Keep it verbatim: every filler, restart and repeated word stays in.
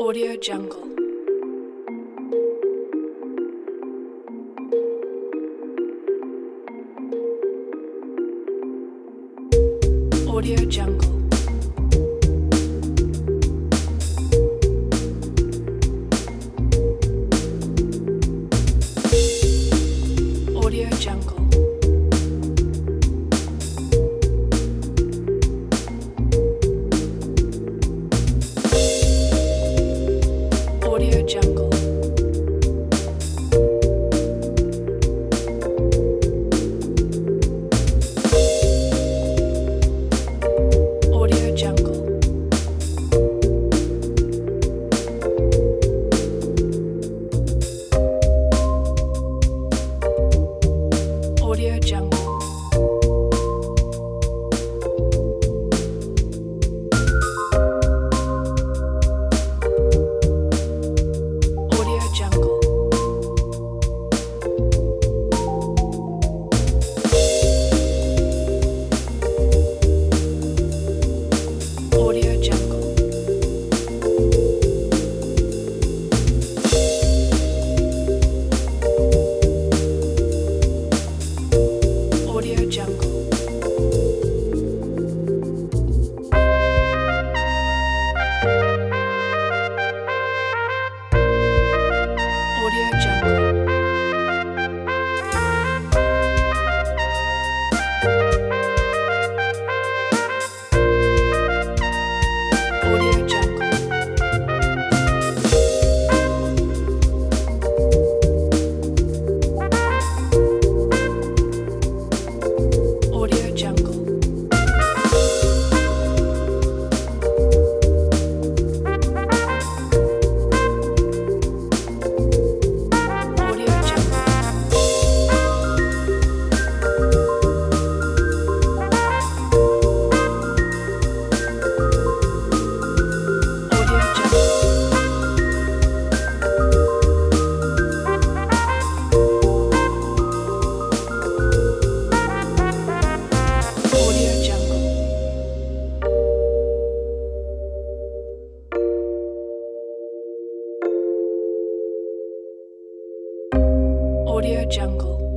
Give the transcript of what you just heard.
Audio Jungle. Audio Jungle. Audio Jungle. Audio Jungle. Audio Jungle. Audio Jungle. Audio Jungle. Audio Jungle. Audio Jungle. Audio Jungle. Audio Jungle. Audio Jungle. Audio Jungle. Audio Jungle. Audio Jungle.